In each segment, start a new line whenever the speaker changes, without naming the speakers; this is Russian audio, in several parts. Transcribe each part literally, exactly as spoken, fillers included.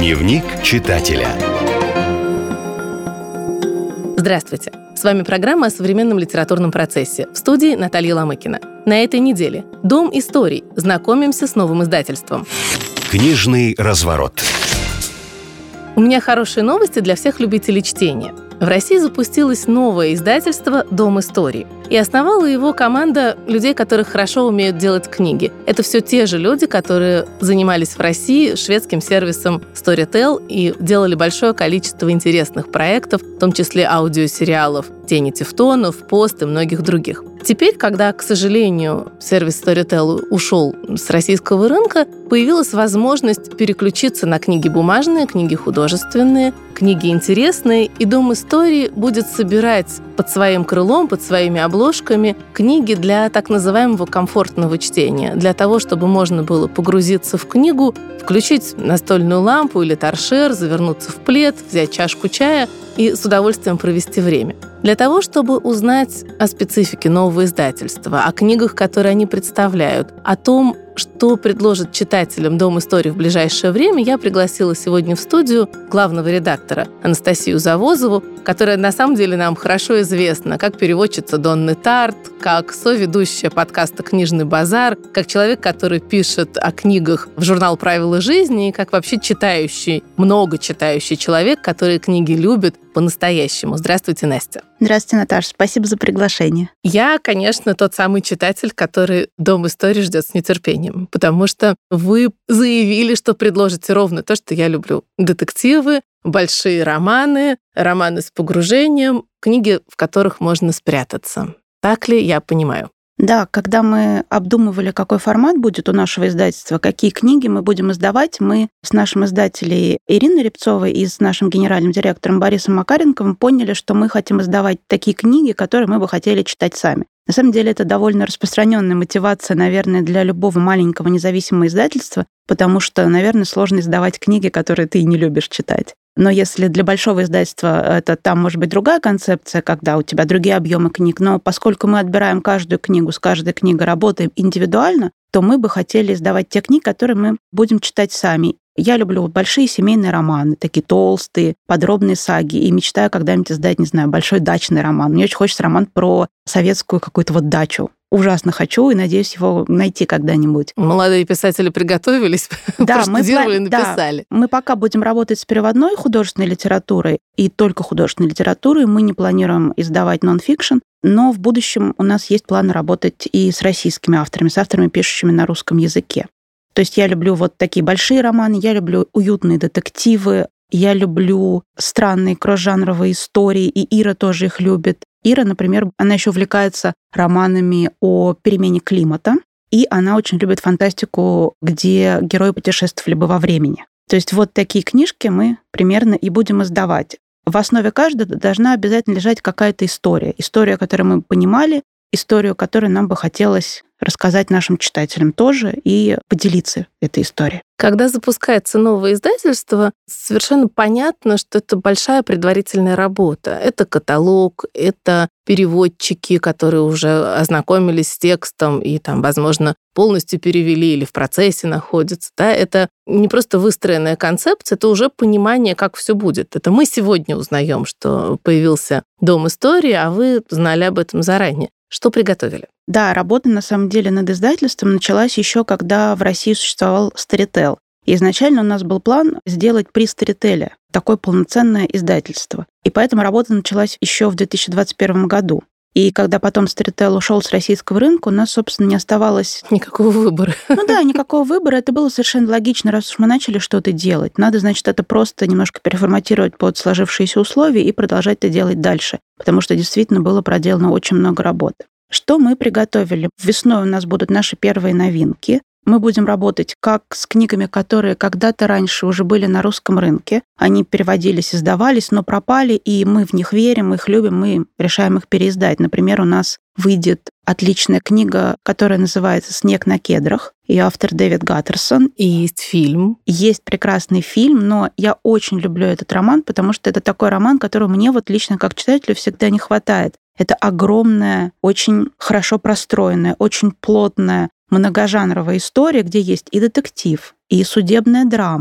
Дневник читателя.
Здравствуйте! С вами программа о современном литературном процессе. В студии Наталья Ломыкина. На этой неделе «Дом историй». Знакомимся с новым издательством.
Книжный разворот.
У меня хорошие новости для всех любителей чтения. В России запустилось новое издательство «Дом историй». И основала его команда людей, которые хорошо умеют делать книги. Это все те же люди, которые занимались в России шведским сервисом Storytel и делали большое количество интересных проектов, в том числе аудиосериалов «Тени Тевтонов», «Пост» и многих других. Теперь, когда, к сожалению, сервис Storytel ушел с российского рынка, появилась возможность переключиться на книги бумажные, книги художественные, книги интересные, и «Дом истории» будет собирать под своим крылом, под своими обложками книги для так называемого комфортного чтения, для того, чтобы можно было погрузиться в книгу, включить настольную лампу или торшер, завернуться в плед, взять чашку чая и с удовольствием провести время. Для того, чтобы узнать о специфике нового издательства, о книгах, которые они представляют, о том, что предложит читателям «Дом историй» в ближайшее время, я пригласила сегодня в студию главного редактора Анастасию Завозову, которая на самом деле нам хорошо известна как переводчица Донны Тарт, как соведущая подкаста «Книжный базар», как человек, который пишет о книгах в журнал «Правила жизни», и как вообще читающий, много читающий человек, который книги любит по-настоящему. Здравствуйте, Настя.
Здравствуйте, Наташа. Спасибо за приглашение.
Я, конечно, тот самый читатель, который «Дом историй» ждет с нетерпением, потому что вы заявили, что предложите ровно то, что я люблю. Детективы, большие романы, романы с погружением, книги, в которых можно спрятаться. Так ли я понимаю?
Да, когда мы обдумывали, какой формат будет у нашего издательства, какие книги мы будем издавать, мы с нашим издателем Ириной Рябцовой и с нашим генеральным директором Борисом Макаренковым поняли, что мы хотим издавать такие книги, которые мы бы хотели читать сами. На самом деле это довольно распространенная мотивация, наверное, для любого маленького независимого издательства, потому что, наверное, сложно издавать книги, которые ты не любишь читать. Но если для большого издательства это там может быть другая концепция, когда у тебя другие объемы книг, но поскольку мы отбираем каждую книгу, с каждой книгой работаем индивидуально, то мы бы хотели издавать те книги, которые мы будем читать сами. Я люблю большие семейные романы, такие толстые, подробные саги, и мечтаю когда-нибудь издать, не знаю, большой дачный роман. Мне очень хочется роман про советскую какую-то вот дачу. Ужасно хочу и надеюсь его найти когда-нибудь.
Молодые писатели приготовились,
да,
проштудировали, мы, написали.
Да, мы пока будем работать с переводной художественной литературой и только художественной литературой. Мы не планируем издавать нон-фикшн, но в будущем у нас есть планы работать и с российскими авторами, с авторами, пишущими на русском языке. То есть я люблю вот такие большие романы, я люблю уютные детективы, я люблю странные кросс-жанровые истории, и Ира тоже их любит. Ира, например, она еще увлекается романами о перемене климата, и она очень любит фантастику, где герои путешествовали бы во времени. То есть вот такие книжки мы примерно и будем издавать. В основе каждой должна обязательно лежать какая-то история. История, которую мы понимали, историю, которую нам бы хотелось рассказать нашим читателям тоже и поделиться этой историей.
Когда запускается новое издательство, совершенно понятно, что это большая предварительная работа. Это каталог, это переводчики, которые уже ознакомились с текстом и, там, возможно, полностью перевели или в процессе находятся. Да? Это не просто выстроенная концепция, это уже понимание, как все будет. Это мы сегодня узнаем, что появился Дом истории, а вы знали об этом заранее. Что приготовили?
Да, работа, на самом деле, над издательством началась еще, когда в России существовал Storytel. И изначально у нас был план сделать при Storytel такое полноценное издательство. И поэтому работа началась еще в две тысячи двадцать первом году. И когда потом Storytel ушел с российского рынка, у нас, собственно, не оставалось...
Никакого выбора.
Ну да, никакого выбора. Это было совершенно логично, раз уж мы начали что-то делать. Надо, значит, это просто немножко переформатировать под сложившиеся условия и продолжать это делать дальше. Потому что действительно было проделано очень много работы. Что мы приготовили? Весной у нас будут наши первые новинки. Мы будем работать как с книгами, которые когда-то раньше уже были на русском рынке. Они переводились, издавались, но пропали, и мы в них верим, их любим, мы решаем их переиздать. Например, у нас выйдет отличная книга, которая называется «Снег на кедрах», и автор Дэвид Гаттерсон.
И есть фильм.
Есть прекрасный фильм, но я очень люблю этот роман, потому что это такой роман, которого мне вот лично как читателю всегда не хватает. Это огромная, очень хорошо простроенная, очень плотная, многожанровая история, где есть и детектив, и судебная драма,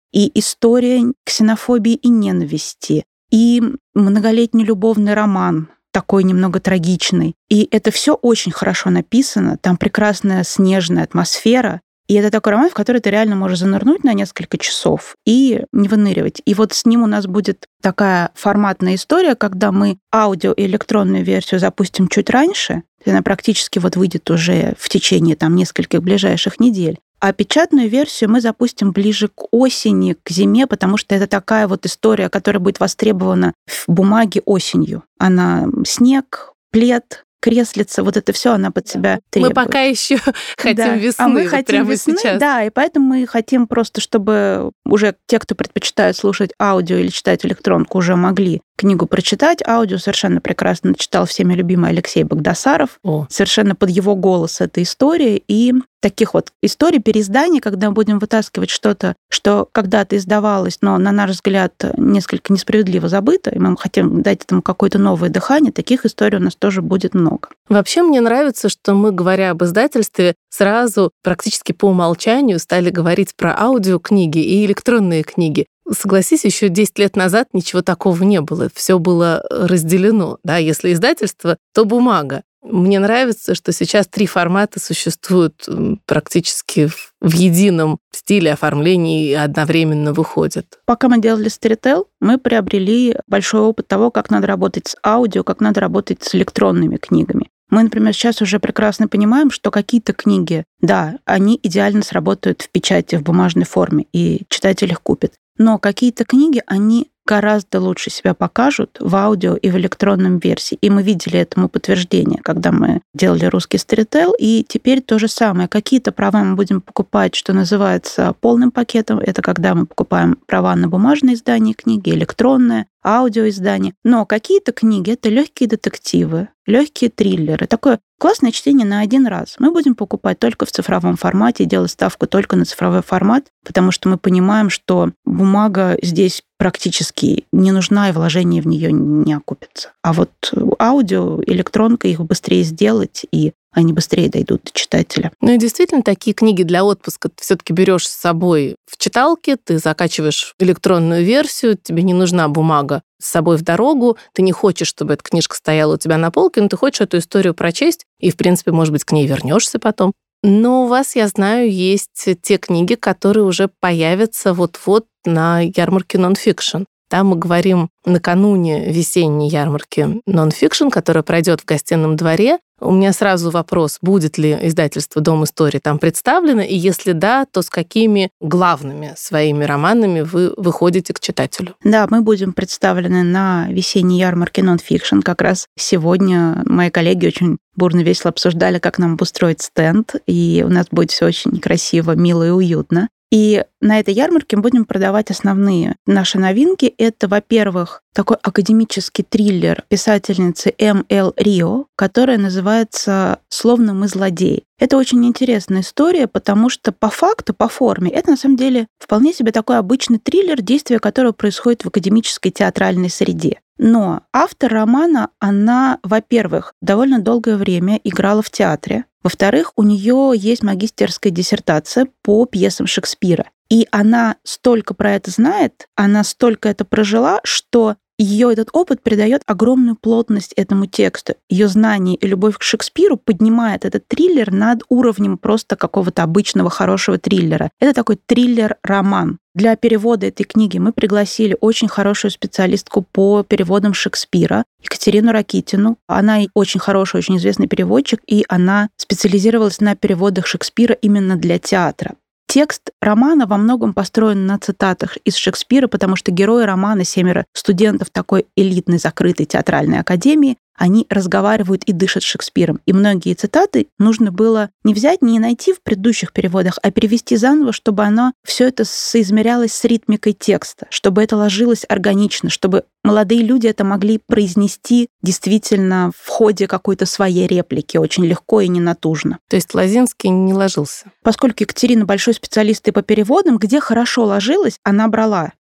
и история ксенофобии и ненависти, и многолетний любовный роман, такой немного трагичный. И это все очень хорошо написано, там прекрасная снежная атмосфера. И это такой роман, в который ты реально можешь занырнуть на несколько часов и не выныривать. И вот с ним у нас будет такая форматная история, когда мы аудио и электронную версию запустим чуть раньше, она практически вот выйдет уже в течение там нескольких ближайших недель. А печатную версию мы запустим ближе к осени, к зиме, потому что это такая вот история, которая будет востребована в бумаге осенью. Она снег, плед, креслица, вот это все она под себя требует.
Мы пока еще хотим
да.
весны,
а мы
вот
хотим
прямо
весны,
сейчас.
Да, и поэтому мы хотим просто, чтобы уже те, кто предпочитают слушать аудио или читать электронку, уже могли книгу прочитать. Аудио совершенно прекрасно читал всеми любимый Алексей Багдасаров.
О.
Совершенно под его голос эта история. И таких вот историй, переизданий, когда мы будем вытаскивать что-то, что когда-то издавалось, но, на наш взгляд, несколько несправедливо забыто, и мы хотим дать этому какое-то новое дыхание, таких историй у нас тоже будет много.
Вообще мне нравится, что мы, говоря об издательстве, сразу практически по умолчанию стали говорить про аудиокниги и электронные книги. Согласись, еще десять лет назад ничего такого не было. Все было разделено. Да? Если издательство, то бумага. Мне нравится, что сейчас три формата существуют практически в едином стиле оформления и одновременно выходят.
Пока мы делали Storytel, мы приобрели большой опыт того, как надо работать с аудио, как надо работать с электронными книгами. Мы, например, сейчас уже прекрасно понимаем, что какие-то книги, да, они идеально сработают в печати, в бумажной форме, и читатель их купит. Но какие-то книги, они гораздо лучше себя покажут в аудио и в электронном версии. И мы видели этому подтверждение, когда мы делали русский Storytel, и теперь то же самое. Какие-то права мы будем покупать, что называется, полным пакетом. Это когда мы покупаем права на бумажное издание книги, электронное, аудиоиздание. Но какие-то книги — это легкие детективы, легкие триллеры. Такое классное чтение на один раз. Мы будем покупать только в цифровом формате и делать ставку только на цифровой формат, потому что мы понимаем, что бумага здесь практически не нужна, и вложение в нее не окупится. А вот аудио, электронка, их быстрее сделать, и они быстрее дойдут до читателя.
Ну и действительно, такие книги для отпуска ты все-таки берешь с собой в читалке, ты закачиваешь электронную версию, тебе не нужна бумага с собой в дорогу, ты не хочешь, чтобы эта книжка стояла у тебя на полке, но ты хочешь эту историю прочесть, и, в принципе, может быть, к ней вернешься потом. Но у вас, я знаю, есть те книги, которые уже появятся вот-вот на ярмарке нон-фикшн. Там мы говорим накануне весенней ярмарки нон-фикшн, которая пройдет в Гостином дворе. У меня сразу вопрос, будет ли издательство «Дом истории» там представлено, и если да, то с какими главными своими романами вы выходите к читателю?
Да, мы будем представлены на весенней ярмарке нон-фикшн. Как раз сегодня мои коллеги очень бурно, весело обсуждали, как нам обустроить стенд, и у нас будет все очень красиво, мило и уютно. И на этой ярмарке мы будем продавать основные наши новинки. Это, во-первых, такой академический триллер писательницы М Л Рио, которая называется «Словно мы злодеи». Это очень интересная история, потому что по факту, по форме, это на самом деле вполне себе такой обычный триллер, действие которого происходит в академической театральной среде. Но автор романа, она, во-первых, довольно долгое время играла в театре. Во-вторых, у нее есть магистерская диссертация по пьесам Шекспира. И она столько про это знает, она столько это прожила, что ее этот опыт придает огромную плотность этому тексту. Ее знание и любовь к Шекспиру поднимает этот триллер над уровнем просто какого-то обычного хорошего триллера. Это такой триллер-роман. Для перевода этой книги мы пригласили очень хорошую специалистку по переводам Шекспира, Екатерину Ракитину. Она очень хороший, очень известный переводчик, и она специализировалась на переводах Шекспира именно для театра. Текст романа во многом построен на цитатах из Шекспира, потому что герои романа, семеро студентов такой элитной закрытой театральной академии, они разговаривают и дышат Шекспиром. И многие цитаты нужно было не взять, не найти в предыдущих переводах, а перевести заново, чтобы оно все это соизмерялось с ритмикой текста, чтобы это ложилось органично, чтобы молодые люди это могли произнести действительно в ходе какой-то своей реплики очень легко и ненатужно.
То есть Лозинский не ложился?
Поскольку Екатерина большой специалист и по переводам, где хорошо ложилась, она брала.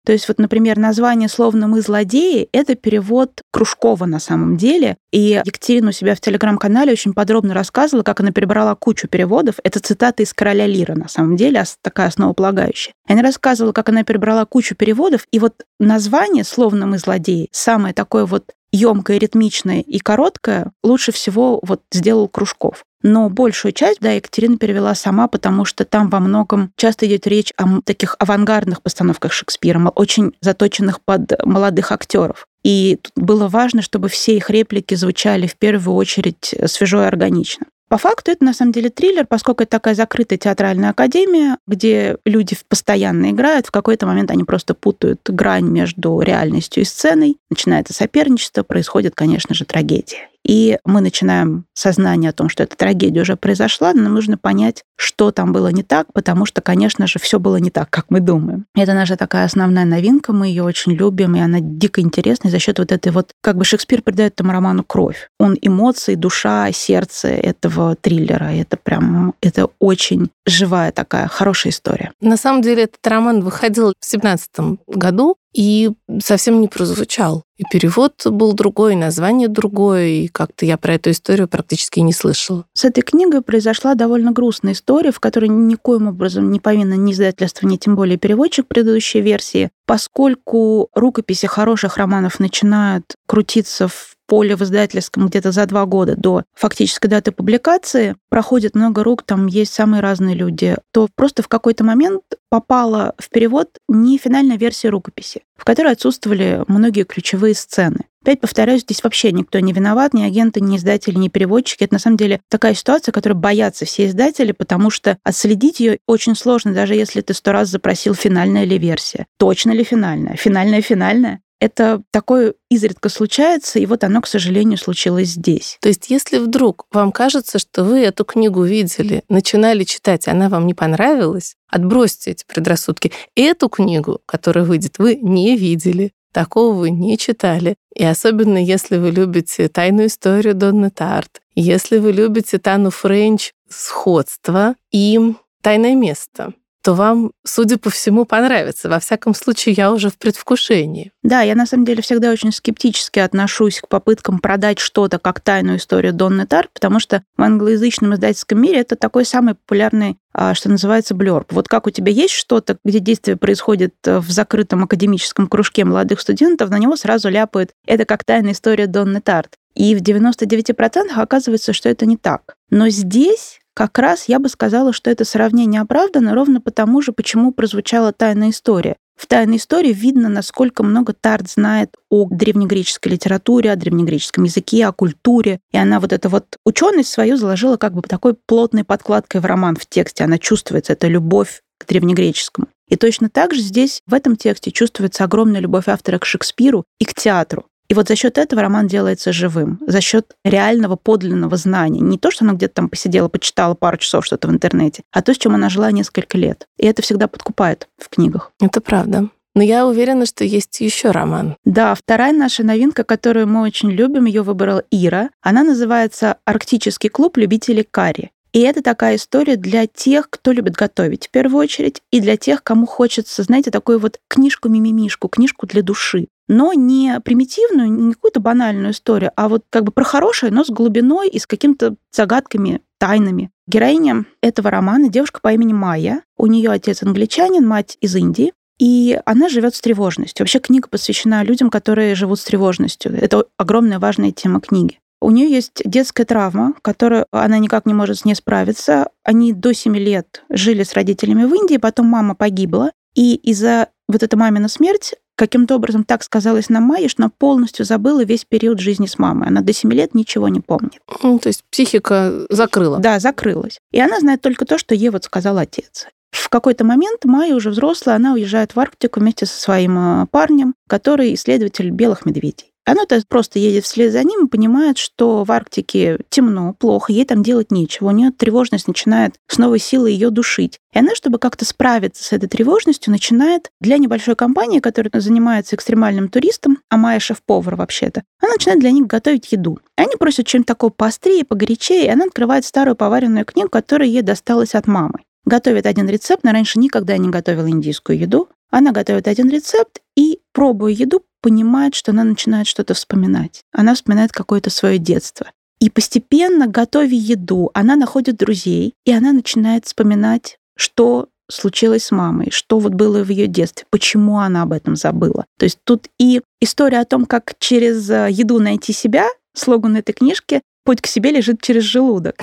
То есть вот, например, название «Словно мы злодеи» — это перевод Кружкова на самом деле. И Екатерина у себя в Телеграм-канале очень подробно рассказывала, как она перебрала кучу переводов. Это цитата из «Короля Лира», на самом деле, такая основополагающая. И она рассказывала, как она перебрала кучу переводов, и вот название «Словно мы злодеи», самое такое вот ёмкое, ритмичное и короткое, лучше всего вот сделал Кружков. Но большую часть, да, Екатерина перевела сама, потому что там во многом часто идет речь о таких авангардных постановках Шекспира, очень заточенных под молодых актеров. И тут было важно, чтобы все их реплики звучали в первую очередь свежо и органично. По факту это на самом деле триллер, поскольку это такая закрытая театральная академия, где люди постоянно играют, в какой-то момент они просто путают грань между реальностью и сценой, начинается соперничество, происходит, конечно же, трагедия. И мы начинаем сознание о том, что эта трагедия уже произошла, но нам нужно понять, что там было не так, потому что, конечно же, все было не так, как мы думаем. Это наша такая основная новинка, мы ее очень любим, и она дико интересная за счет вот этой вот, как бы Шекспир придает этому роману кровь. Он эмоции, душа, сердце этого триллера. Это прям, это очень живая такая, хорошая история.
На самом деле этот роман выходил в семнадцатом году, и совсем не прозвучал. И перевод был другой, и название другое, и как-то я про эту историю практически не слышала.
С этой книгой произошла довольно грустная история, в которой никоим образом не повинно ни издательство, ни тем более переводчик предыдущей версии, поскольку рукописи хороших романов начинают крутиться в поле в издательском где-то за два года до фактической даты публикации, проходит много рук, там есть самые разные люди, то просто в какой-то момент попала в перевод не финальная версия рукописи, в которой отсутствовали многие ключевые сцены. Опять повторяюсь, здесь вообще никто не виноват, ни агенты, ни издатели, ни переводчики. Это на самом деле такая ситуация, которой боятся все издатели, потому что отследить ее очень сложно, даже если ты сто раз запросил, финальная ли версия. Точно ли финальная? Финальная-финальная? Это такое изредка случается, и вот оно, к сожалению, случилось здесь.
То есть если вдруг вам кажется, что вы эту книгу видели, начинали читать, она вам не понравилась, отбросьте эти предрассудки. Эту книгу, которая выйдет, вы не видели. Такого вы не читали. И особенно, если вы любите «Тайную историю Донны Тарт», если вы любите Тану Френч «Сходство» и «Тайное место», то вам, судя по всему, понравится. Во всяком случае, я уже в предвкушении.
Да, я на самом деле всегда очень скептически отношусь к попыткам продать что-то как «Тайную историю Донны Тарт», потому что в англоязычном издательском мире это такой самый популярный, что называется, блёрб. Вот как у тебя есть что-то, где действие происходит в закрытом академическом кружке молодых студентов, на него сразу ляпают «это как «Тайная история Донны Тарт». И в девяноста девяти процентах оказывается, что это не так. Но здесь как раз я бы сказала, что это сравнение оправдано ровно потому же, почему прозвучала «Тайная история». В «Тайной истории» видно, насколько много Тарт знает о древнегреческой литературе, о древнегреческом языке, о культуре. И она вот эту вот ученость свою заложила как бы такой плотной подкладкой в роман, в тексте. Она чувствуется, это любовь к древнегреческому. И точно так же здесь, в этом тексте, чувствуется огромная любовь автора к Шекспиру и к театру. И вот за счет этого роман делается живым, за счет реального подлинного знания. Не то, что она где-то там посидела, почитала пару часов что-то в интернете, а то, с чем она жила несколько лет. И это всегда подкупает в книгах.
Это правда. Но я уверена, что есть еще роман.
Да, вторая наша новинка, которую мы очень любим, ее выбрала Ира. Она называется «Арктический клуб любителей карри». И это такая история для тех, кто любит готовить в первую очередь, и для тех, кому хочется, знаете, такую вот книжку-мимимишку, книжку для души. Но не примитивную, не какую-то банальную историю, а вот как бы про хорошее, но с глубиной и с какими-то загадками, тайнами. Героиня этого романа — девушка по имени Майя. У нее отец англичанин, мать из Индии. И она живет с тревожностью. Вообще книга посвящена людям, которые живут с тревожностью. Это огромная важная тема книги. У нее есть детская травма, которую она никак не может с ней справиться. Они до семи лет жили с родителями в Индии, потом мама погибла. И из-за вот этой маминой смерти каким-то образом так сказалось на Майе, что она полностью забыла весь период жизни с мамой. Она до семи лет ничего не помнит.
Ну, то есть психика закрыла.
Да, закрылась. И она знает только то, что ей вот сказал отец. В какой-то момент Майя уже взрослая, она уезжает в Арктику вместе со своим парнем, который исследователь белых медведей. Она-то просто едет вслед за ним и понимает, что в Арктике темно, плохо, ей там делать нечего. У нее тревожность начинает с новой силой ее душить. И она, чтобы как-то справиться с этой тревожностью, начинает для небольшой компании, которая занимается экстремальным туристом, а Майя шеф-повар вообще-то, она начинает для них готовить еду. Они просят чем-то такого поострее, погорячее, и она открывает старую поваренную книгу, которая ей досталась от мамы. Готовит один рецепт, но раньше никогда не готовила индийскую еду. Она готовит один рецепт и, пробуя еду, понимает, что она начинает что-то вспоминать. Она вспоминает какое-то свое детство. И постепенно, готовя еду, она находит друзей, и она начинает вспоминать, что случилось с мамой, что вот было в ее детстве, почему она об этом забыла. То есть тут и история о том, как через еду найти себя, слоган этой книжки «Путь к себе лежит через желудок».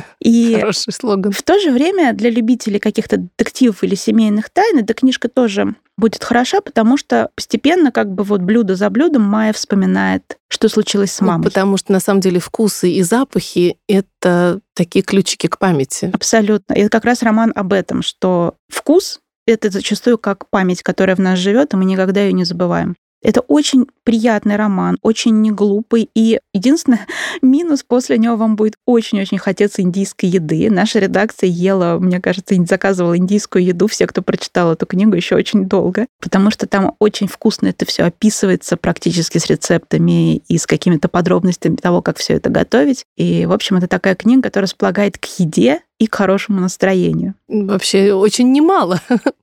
И
хороший слоган.
В то же время для любителей каких-то детективов или семейных тайн эта книжка тоже будет хороша, потому что постепенно как бы вот блюдо за блюдом Майя вспоминает, что случилось с мамой.
Ну, потому что на самом деле вкусы и запахи — это такие ключики к памяти.
Абсолютно. И это как раз роман об этом, что вкус — это зачастую как память, которая в нас живет, и мы никогда ее не забываем. Это очень приятный роман, очень неглупый. И единственный минус, после него вам будет очень-очень хотеться индийской еды. Наша редакция ела, мне кажется, заказывала индийскую еду, все, кто прочитал эту книгу, еще очень долго, потому что там очень вкусно это все описывается практически с рецептами и с какими-то подробностями того, как все это готовить. И, в общем, это такая книга, которая располагает к еде и к хорошему настроению.
Вообще очень немало,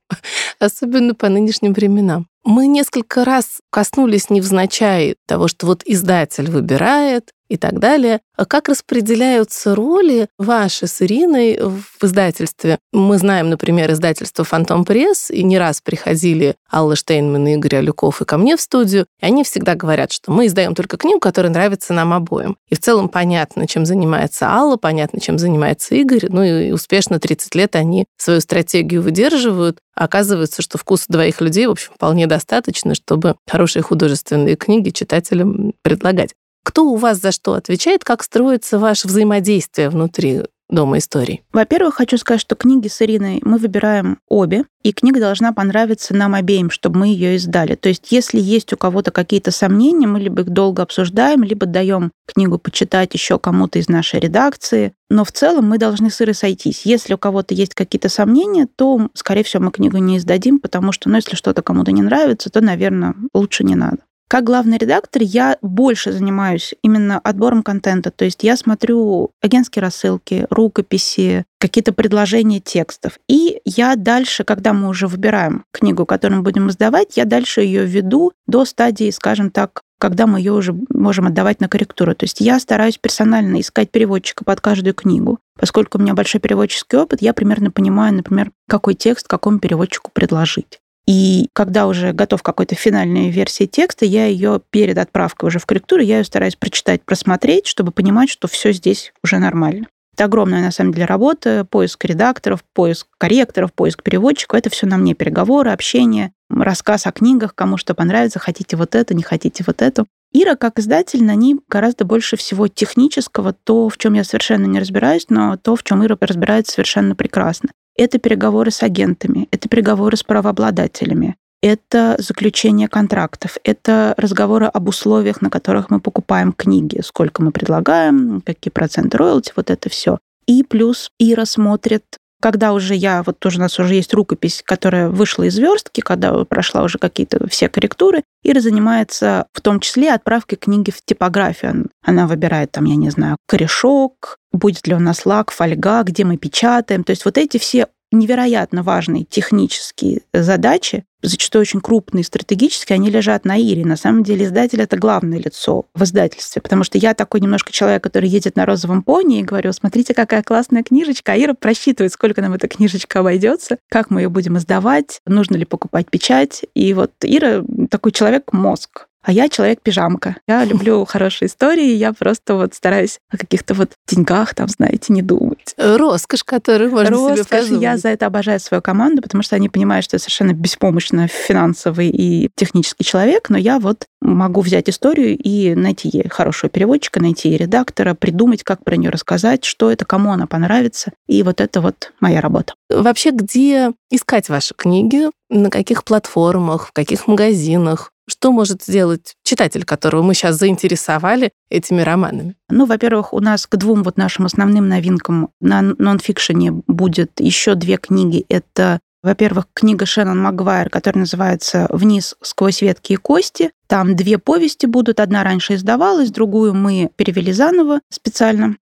особенно по нынешним временам. Мы несколько раз коснулись невзначай того, что вот издатель выбирает и так далее. А как распределяются роли ваши с Ириной в издательстве? Мы знаем, например, издательство «Фантом Пресс», и не раз приходили Алла Штейнман и Игорь Алюков и ко мне в студию, и они всегда говорят, что мы издаем только книгу, которая нравится нам обоим. И в целом понятно, чем занимается Алла, понятно, чем занимается Игорь, ну и успешно тридцать лет они свою стратегию выдерживают. Оказывается, что вкуса двоих людей, в общем, вполне достаточно, чтобы хорошие художественные книги читателям предлагать. Кто у вас за что отвечает, как строится ваше взаимодействие внутри Дома историй?
Во-первых, хочу сказать, что книги с Ириной мы выбираем обе, и книга должна понравиться нам обеим, чтобы мы ее издали. То есть, если есть у кого-то какие-то сомнения, мы либо их долго обсуждаем, либо даем книгу почитать еще кому-то из нашей редакции. Но в целом мы должны с Ирой сойтись. Если у кого-то есть какие-то сомнения, то, скорее всего, мы книгу не издадим, потому что, ну, если что-то кому-то не нравится, то, наверное, лучше не надо. Как главный редактор я больше занимаюсь именно отбором контента. То есть я смотрю агентские рассылки, рукописи, какие-то предложения текстов. И я дальше, когда мы уже выбираем книгу, которую мы будем издавать, я дальше ее веду до стадии, скажем так, когда мы ее уже можем отдавать на корректуру. То есть я стараюсь персонально искать переводчика под каждую книгу. Поскольку у меня большой переводческий опыт, я примерно понимаю, например, какой текст какому переводчику предложить. И когда уже готов какой-то финальной версии текста, я ее перед отправкой уже в корректуру, я ее стараюсь прочитать, просмотреть, чтобы понимать, что все здесь уже нормально. Это огромная, на самом деле, работа, поиск редакторов, поиск корректоров, поиск переводчиков. Это все на мне. Переговоры, общение, рассказ о книгах, кому что понравится, хотите вот это, не хотите вот это. Ира, как издатель, на ней гораздо больше всего технического, то, в чем я совершенно не разбираюсь, но то, в чем Ира разбирается совершенно прекрасно. Это переговоры с агентами, это переговоры с правообладателями, это заключение контрактов, это разговоры об условиях, на которых мы покупаем книги, сколько мы предлагаем, какие проценты роялти, вот это все. И плюс Ира смотрит, когда уже я, вот тоже у нас уже есть рукопись, которая вышла из верстки, когда прошла уже какие-то все корректуры, Ира занимается в том числе отправкой книги в типографию. Она выбирает там, я не знаю, корешок, будет ли у нас лак, фольга, где мы печатаем. То есть вот эти все невероятно важные технические задачи, зачастую очень крупные, стратегические, они лежат на Ире. На самом деле издатель — это главное лицо в издательстве, потому что я такой немножко человек, который едет на розовом пони и говорю: смотрите, какая классная книжечка, а Ира просчитывает, сколько нам эта книжечка обойдется, как мы ее будем издавать, нужно ли покупать печать. И вот Ира такой человек-мозг. А я человек-пижамка. Я люблю хорошие истории, я просто вот стараюсь о каких-то вот деньгах, там, знаете, не думать.
Роскошь, которую можно
Роскошь,
себе позволить.
Я за это обожаю свою команду, потому что они понимают, что я совершенно беспомощно финансовый и технический человек, но я вот могу взять историю и найти ей хорошего переводчика, найти ей редактора, придумать, как про нее рассказать, что это, кому она понравится. И вот это вот моя работа.
Вообще, где искать ваши книги? На каких платформах, в каких магазинах? Что может сделать читатель, которого мы сейчас заинтересовали этими романами?
Ну, во-первых, у нас к двум вот нашим основным новинкам на нонфикшене будет еще две книги. Это, во-первых, книга Шеннон Магуайр, которая называется «Вниз сквозь ветки и кости». Там две повести будут. Одна раньше издавалась, другую мы перевели заново специально.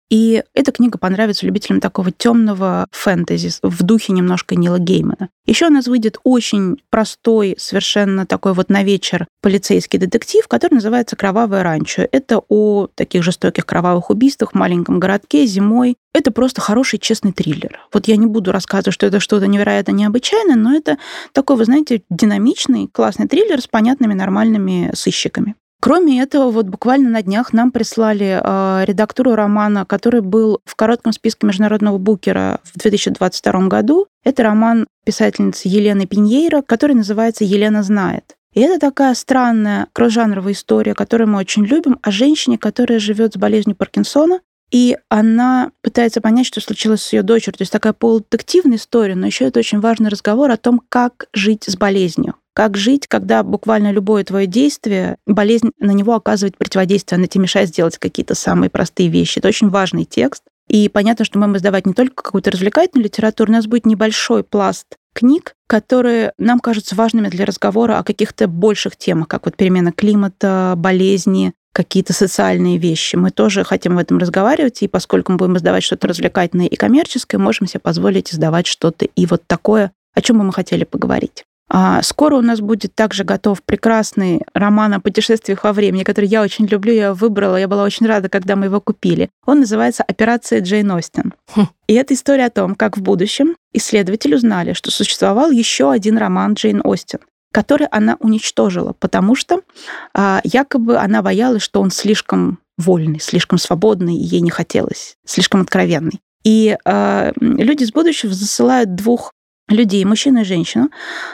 И эта книга понравится любителям такого темного фэнтези в духе немножко Нила Геймана. Еще у нас выйдет очень простой, совершенно такой вот на вечер полицейский детектив, который называется «Кровавое ранчо». Это о таких жестоких кровавых убийствах в маленьком городке зимой. Это просто хороший, честный триллер. Вот я не буду рассказывать, что это что-то невероятно необычайное, но это такой, вы знаете, динамичный, классный триллер с понятными нормальными сыщиками. Кроме этого, вот буквально на днях нам прислали э, редактуру романа, который был в коротком списке Международного букера в две тысячи двадцать втором году. Это роман писательницы Елены Пиньейро, который называется «Елена знает». И это такая странная кросс-жанровая история, которую мы очень любим, о женщине, которая живет с болезнью Паркинсона, и она пытается понять, что случилось с ее дочерью. То есть такая полудетективная история, но еще это очень важный разговор о том, как жить с болезнью. Как жить, когда буквально любое твое действие, болезнь на него оказывает противодействие, она тебе мешает сделать какие-то самые простые вещи. Это очень важный текст. И понятно, что мы будем издавать не только какую-то развлекательную литературу, у нас будет небольшой пласт книг, которые нам кажутся важными для разговора о каких-то больших темах, как вот перемена климата, болезни, какие-то социальные вещи. Мы тоже хотим в этом разговаривать, и поскольку мы будем издавать что-то развлекательное и коммерческое, можем себе позволить издавать что-то и вот такое, о чем бы мы хотели поговорить. Скоро у нас будет также готов прекрасный роман о путешествиях во времени, который я очень люблю, я выбрала, я была очень рада, когда мы его купили. Он называется «Операция Джейн Остин». Хм. И это история о том, как в будущем исследователи узнали, что существовал еще один роман Джейн Остин, который она уничтожила, потому что а, якобы она боялась, что он слишком вольный, слишком свободный, и ей не хотелось, слишком откровенный. И а, люди из будущего засылают двух людей, мужчину и женщину,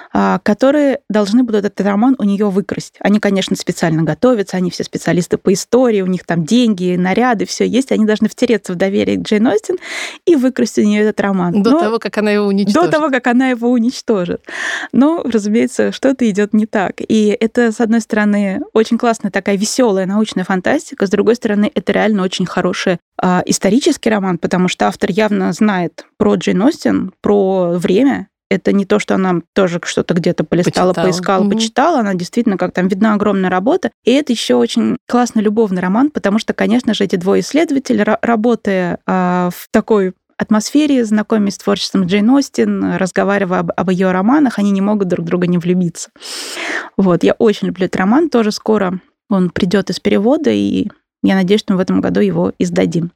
которые должны будут этот роман у нее выкрасть. Они, конечно, специально готовятся, они все специалисты по истории, у них там деньги, наряды, все есть, они должны втереться в доверие к Джейн Остин и выкрасть у нее этот роман.
До Но... того, как она его уничтожит.
До того, как она его уничтожит. Но, разумеется, что-то идет не так. И это, с одной стороны, очень классная такая веселая научная фантастика, с другой стороны, это реально очень хороший э, исторический роман, потому что автор явно знает про Джейн Остин, про время. Это не то, что она тоже что-то где-то полистала, почитала. поискала, угу. почитала. Она действительно, как там видна огромная работа. И это еще очень классный любовный роман, потому что, конечно же, эти двое исследователей, работая э, в такой атмосфере, знакомясь с творчеством Джейн Остин, разговаривая об, об ее романах, они не могут друг в друга не влюбиться. Вот. Я очень люблю этот роман. Тоже скоро он придет из перевода, и я надеюсь, что мы в этом году его издадим.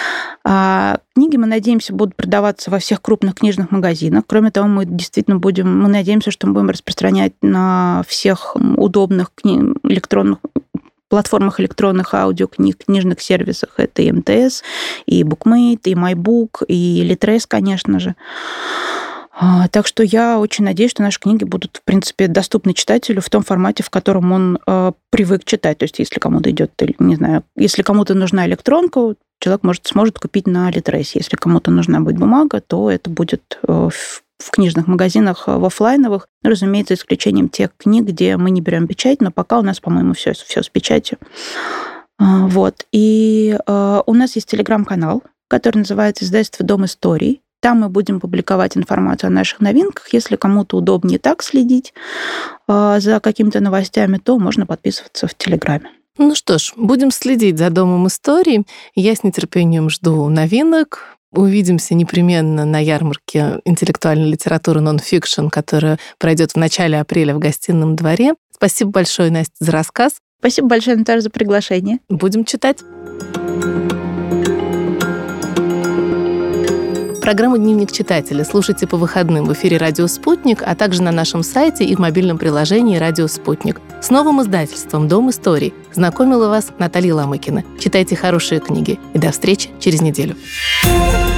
А книги, мы надеемся, будут продаваться во всех крупных книжных магазинах. Кроме того, мы действительно будем, мы надеемся, что мы будем распространять на всех удобных кни... электронных платформах электронных аудиокниг, книжных сервисах. Это и эм тэ эс, и Bookmate, и MyBook, и Litres, конечно же. Так что я очень надеюсь, что наши книги будут, в принципе, доступны читателю в том формате, в котором он э, привык читать. То есть если кому-то идет, не знаю, если кому-то нужна электронка, человек может, сможет купить на Litres. Если кому-то нужна будет бумага, то это будет э, в, в книжных магазинах, в офлайновых. Ну, разумеется, исключением тех книг, где мы не берем печать, но пока у нас, по-моему, все, все с печатью. А, вот. И э, у нас есть телеграм-канал, который называется «Издательство Дом историй». Там мы будем публиковать информацию о наших новинках. Если кому-то удобнее так следить э, за какими-то новостями, то можно подписываться в Телеграме.
Ну что ж, будем следить за Домом историй. Я с нетерпением жду новинок. Увидимся непременно на ярмарке интеллектуальной литературы «Нонфикшн», которая пройдет в начале апреля в Гостином дворе. Спасибо большое, Настя, за рассказ.
Спасибо большое, Наташа, за приглашение.
Будем читать. Программу «Дневник читателя» слушайте по выходным в эфире «Радио Спутник», а также на нашем сайте и в мобильном приложении «Радио Спутник». С новым издательством «Дом историй» знакомила вас Наталья Ломыкина. Читайте хорошие книги. И до встречи через неделю.